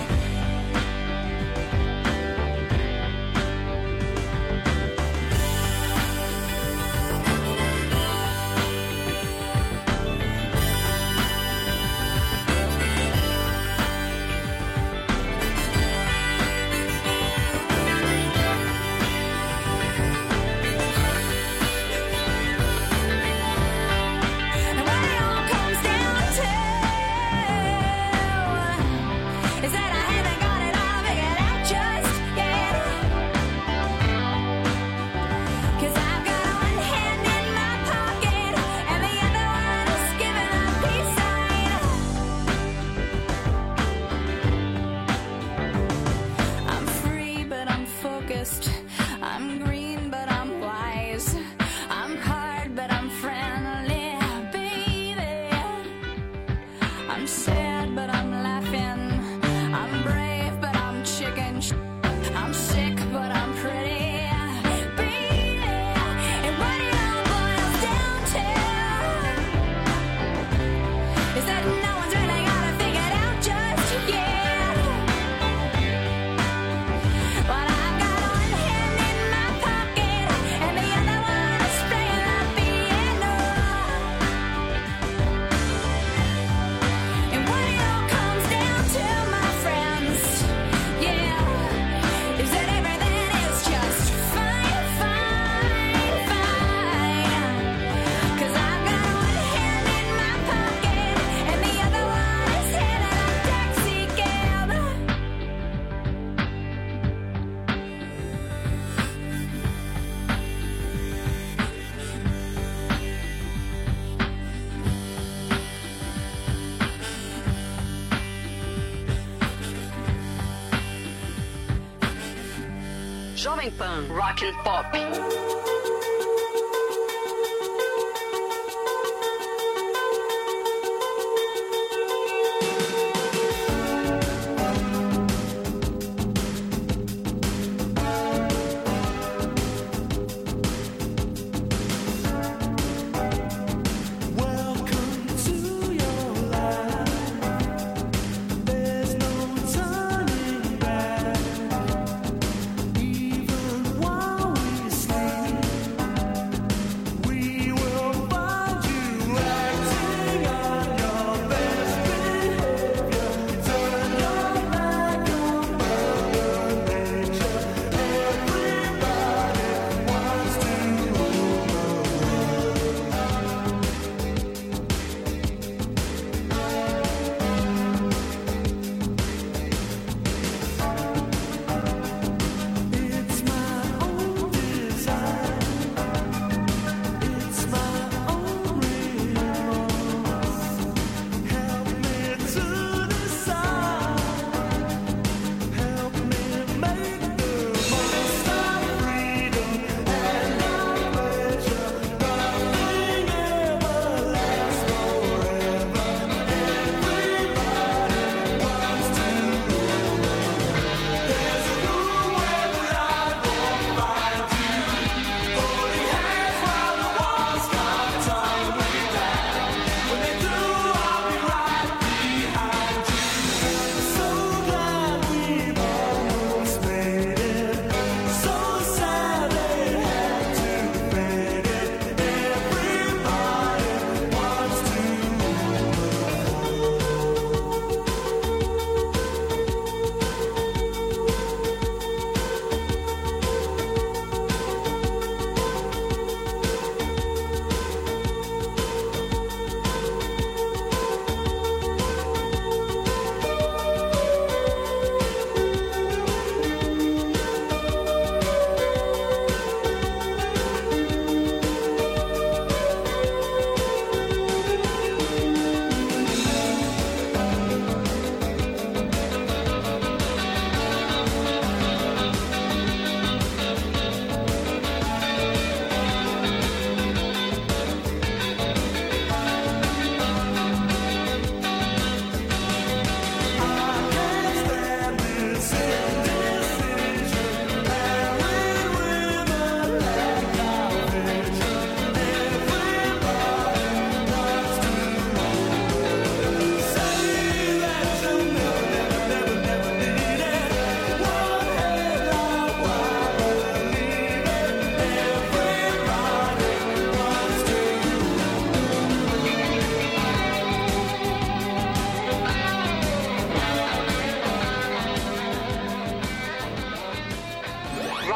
And what it all comes down to is that I haven't got it all figured out just yet. 'Cause I've got one hand in my pocket and the other one is giving a peace sign. I'm free, but I'm focused. I'm green, but I'm wise. I'm hard, but I'm friendly, baby. I'm sad, but I'm laughing. I'm brave, but I'm chicken. sh- I'm sick, but I'm pretty, baby. And what it all boils down to is that no one's really got it figured out just yet. But I've got one hand in my pocket and the other one is playing the piano. And what it all comes down to, my friends, yeah, is that everything is just fine, fine, fine. 'Cause I've got one hand in my pocket and the other one is hailing a taxi cab. Jovem Pan Rock and Pop. Welcome to your life. There's no turning back. Even while we sleep.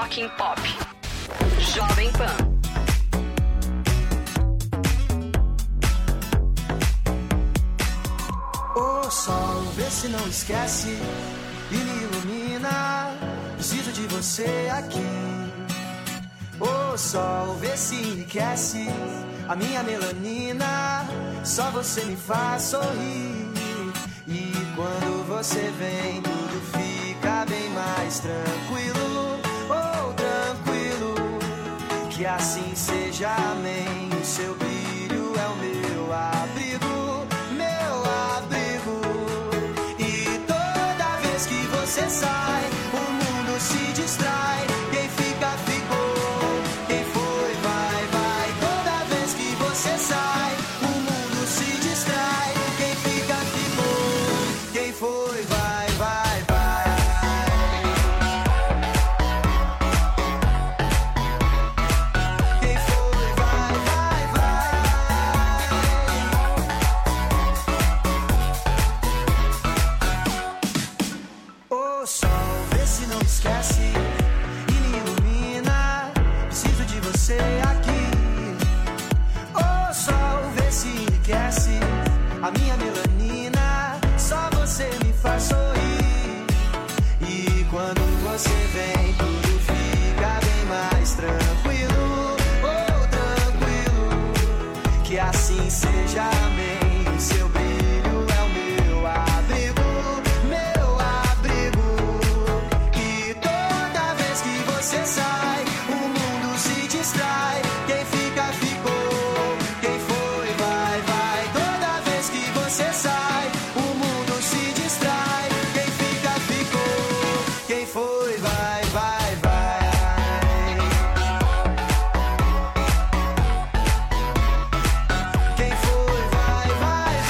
Rock and Pop. Jovem Pan. Ô sol, vê se não esquece e me ilumina. Preciso de você aqui. Ô sol, vê se enriquece a minha melanina. Só você me faz sorrir. E quando você vem, tudo fica bem mais tranquilo. Oh, tranquilo. Que assim seja, amém. O seu brilho é o meu abrigo, meu abrigo. E toda vez que você sai, o mundo se distrai. Quem fica, ficou. Quem foi, vai, vai. Toda vez que você sai, o mundo se distrai. Quem fica, ficou. Quem foi, vai, vai, vai. Quem foi, vai, vai, vai. Ô sol, vê se não esquece e me ilumina. Preciso de você aqui. Ô sol, vê se enriquece a minha melanina. Só você me faz sorrir. E quando você vem, tudo fica bem mais tranquilo. Oh, tranquilo. Que assim seja, amém. O seu brilho é o meu abrigo, meu abrigo. E toda vez que você sai, o mundo se distrai. Quem fica, ficou. Quem foi, vai, vai. Toda vez que você sai, o mundo se distrai. Quem fica, ficou. Quem foi, vai, vai, vai. Quem foi, vai, vai,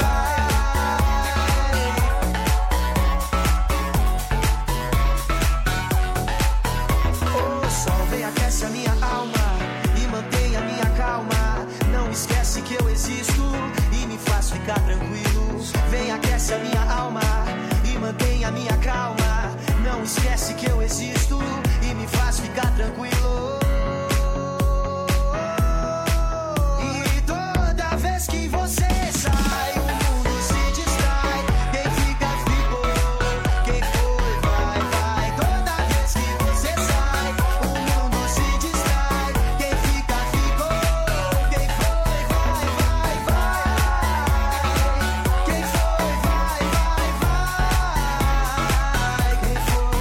vai. O sol vem, aquece a minha alma e mantém a minha calma. Não esquece que eu existo e me faz ficar tranquilo. Vem, aquece a minha alma e mantém a minha calma. Não esquece que eu existo e me faz ficar tranquilo. E toda vez que você sai, o mundo se distrai. Quem fica, ficou. Quem foi, vai, vai. Toda vez que você sai, o mundo se distrai. Quem fica, ficou. Quem foi, vai, vai, vai. Quem foi, vai, vai, vai. Quem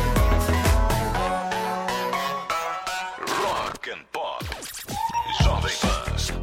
foi, Rock and Pop. Jovem Pan.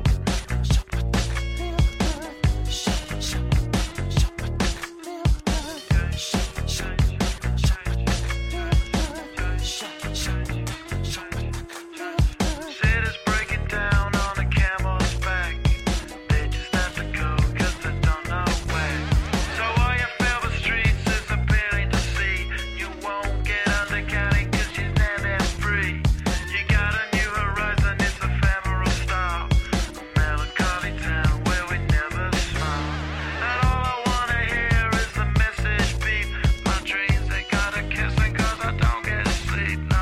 Cities break it down on a camel's back. They just have to go 'cause they don't know where. So all you feel the streets is appealing to see. You won't get undercounted 'cause you're not that free. You got a new horizon, it's ephemeral style. A melancholy town where we never smile. And all I wanna hear is the message beep. My dreams, they gotta kiss me 'cause I don't get sleep, no.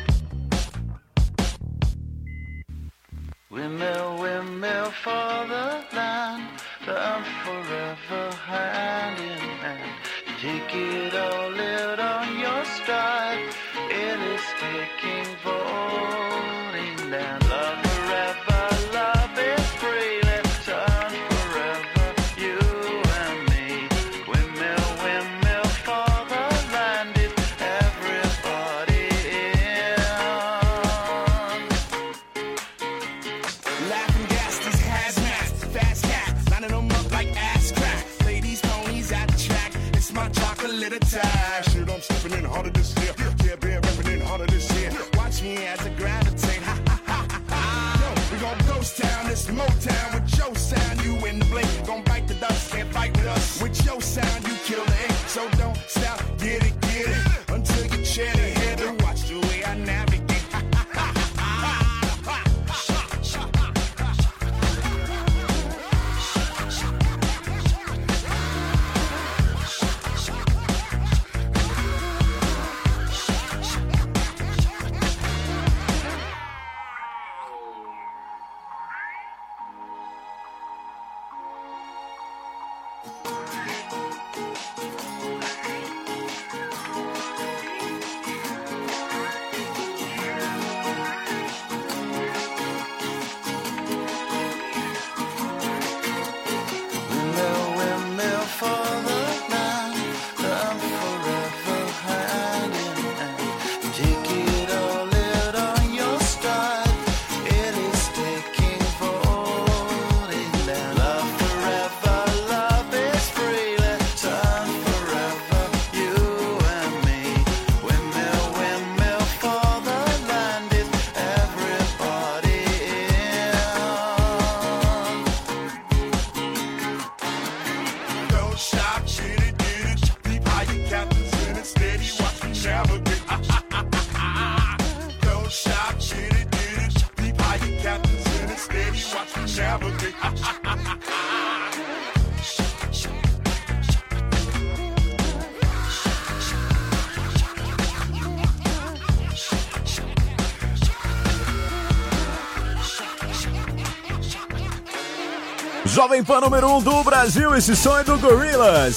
Windmill, windmill for the land, I'm forever hand in hand. Take it all out on your stride, it is taking voting down. Love forever, love is free, let's turn forever, you and me. Windmill, windmill for the land, is everybody in? Laughing gas, these hazmats, fast cat, lining them up like ass crack. Play these ponies at the track, it's my chocolate attack. Shit, I'm stepping in harder this year. Yeah, bear repping in harder this year. Watch me as I gravitate. Ha ha ha ha ha. Yo, we gon' ghost town, this Motown with your sound. You in the blink, gon' bite the dust, can't fight with us. With your sound, you kill the ink. So don't stop, get it, get it, until you chin ahead and watch the way I navigate. Ha ha ha ha ha. Jovem Pan número um do Brasil, esse som é do Gorillaz.